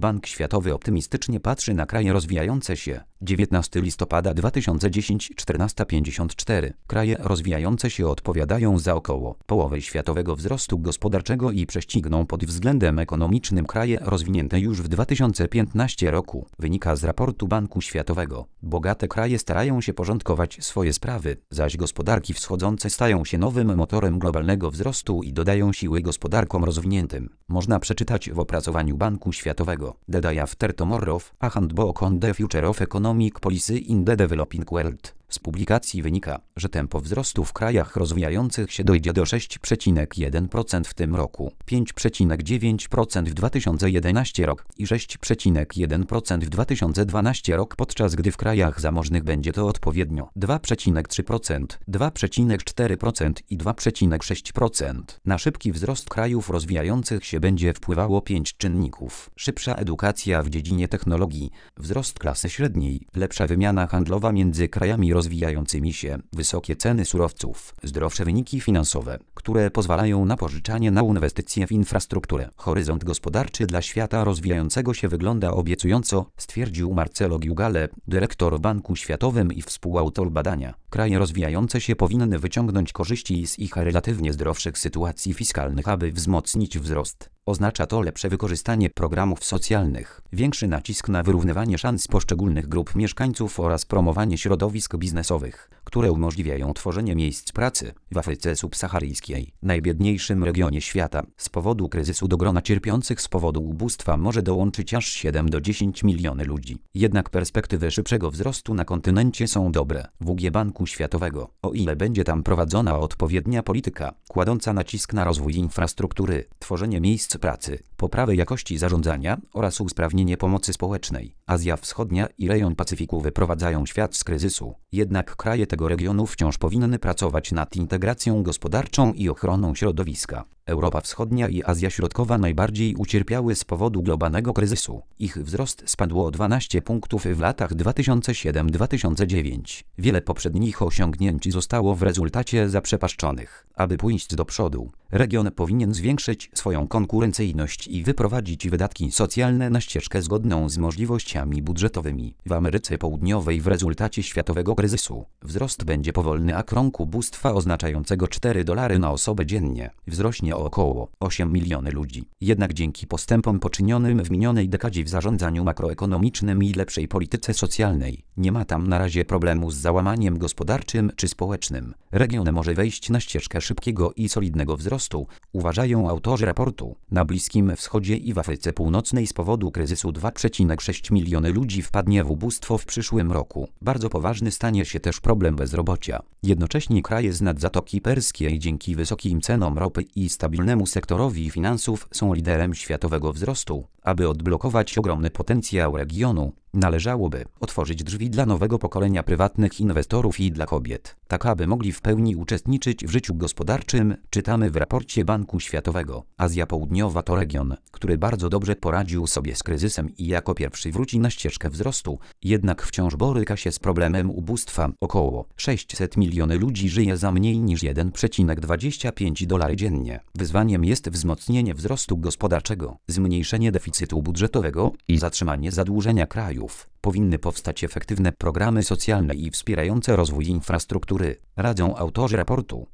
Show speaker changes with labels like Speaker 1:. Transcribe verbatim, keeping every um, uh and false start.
Speaker 1: Bank Światowy optymistycznie patrzy na kraje rozwijające się. dziewiętnastego listopada dwa tysiące dziesiątego czternaście pięćdziesiąt cztery. Kraje rozwijające się odpowiadają za około połowę światowego wzrostu gospodarczego i prześcigną pod względem ekonomicznym kraje rozwinięte już w dwa tysiące piętnastym roku. Wynika z raportu Banku Światowego. Bogate kraje starają się porządkować swoje sprawy, zaś gospodarki wschodzące stają się nowym motorem globalnego wzrostu i dodają siły gospodarkom rozwiniętym. Można przeczytać w opracowaniu Banku Światowego The Day After Tomorrow, a Handbook on the Future of Economic Policy in the Developing World. Z publikacji wynika, że tempo wzrostu w krajach rozwijających się dojdzie do sześć przecinek jeden procent w tym roku, pięć przecinek dziewięć procent w dwa tysiące jedenastym rok i sześć przecinek jeden procent w dwa tysiące dwunastym rok, podczas gdy w krajach zamożnych będzie to odpowiednio dwa przecinek trzy procent, dwa przecinek cztery procent i dwa przecinek sześć procent. Na szybki wzrost krajów rozwijających się będzie wpływało pięć czynników: szybsza edukacja w dziedzinie technologii, wzrost klasy średniej, lepsza wymiana handlowa między krajami rozwijającymi się, wysokie ceny surowców, zdrowsze wyniki finansowe, które pozwalają na pożyczanie na inwestycje w infrastrukturę. Horyzont gospodarczy dla świata rozwijającego się wygląda obiecująco, stwierdził Marcelo Giugale, dyrektor Banku Światowym i współautor badania. Kraje rozwijające się powinny wyciągnąć korzyści z ich relatywnie zdrowszych sytuacji fiskalnych, aby wzmocnić wzrost. Oznacza to lepsze wykorzystanie programów socjalnych, większy nacisk na wyrównywanie szans poszczególnych grup mieszkańców oraz promowanie środowisk biznesowych, które umożliwiają tworzenie miejsc pracy. W Afryce subsaharyjskiej, najbiedniejszym regionie świata, z powodu kryzysu do grona cierpiących z powodu ubóstwa może dołączyć aż siedem do dziesięciu milionów ludzi. Jednak perspektywy szybszego wzrostu na kontynencie są dobre. W U G Banku Światowego, o ile będzie tam prowadzona odpowiednia polityka, kładąca nacisk na rozwój infrastruktury, tworzenie miejsc pracy, poprawę jakości zarządzania oraz usprawnienie pomocy społecznej. Azja Wschodnia i rejon Pacyfiku wyprowadzają świat z kryzysu. Jednak kraje tego regionu wciąż powinny pracować nad integracją gospodarczą i ochroną środowiska. Europa Wschodnia i Azja Środkowa najbardziej ucierpiały z powodu globalnego kryzysu. Ich wzrost spadł o dwanaście punktów w latach dwa tysiące siódmy do dwa tysiące dziewiątego. Wiele poprzednich osiągnięć zostało w rezultacie zaprzepaszczonych. Aby pójść do przodu, region powinien zwiększyć swoją konkurencyjność i wyprowadzić wydatki socjalne na ścieżkę zgodną z możliwościami budżetowymi. W Ameryce Południowej w rezultacie światowego kryzysu wzrost będzie powolny, a krąg ubóstwa oznaczającego cztery dolary na osobę dziennie wzrośnie o około osiem milionów ludzi. Jednak dzięki postępom poczynionym w minionej dekadzie w zarządzaniu makroekonomicznym i lepszej polityce socjalnej, nie ma tam na razie problemu z załamaniem gospodarczym czy społecznym. Region może wejść na ścieżkę szybkiego i solidnego wzrostu, uważają autorzy raportu. Na Bliskim Wschodzie i w Afryce Północnej z powodu kryzysu dwa przecinek sześć milionów ludzi wpadnie w ubóstwo w przyszłym roku. Bardzo poważny stanie się też problem bezrobocia. Jednocześnie kraje z nad Zatoki Perskiej dzięki wysokim cenom ropy i stabilnemu sektorowi finansów są liderem światowego wzrostu. Aby odblokować ogromny potencjał regionu, należałoby otworzyć drzwi dla nowego pokolenia prywatnych inwestorów i dla kobiet, tak aby mogli w pełni uczestniczyć w życiu gospodarczym, czytamy w raporcie Banku Światowego. Azja Południowa to region, który bardzo dobrze poradził sobie z kryzysem i jako pierwszy wróci na ścieżkę wzrostu, jednak wciąż boryka się z problemem ubóstwa. Około sześćset milionów ludzi żyje za mniej niż jeden przecinek dwadzieścia pięć dolara dziennie. Wyzwaniem jest wzmocnienie wzrostu gospodarczego, zmniejszenie deficytu budżetowego i zatrzymanie zadłużenia kraju. Powinny powstać efektywne programy socjalne i wspierające rozwój infrastruktury, radzą autorzy raportu.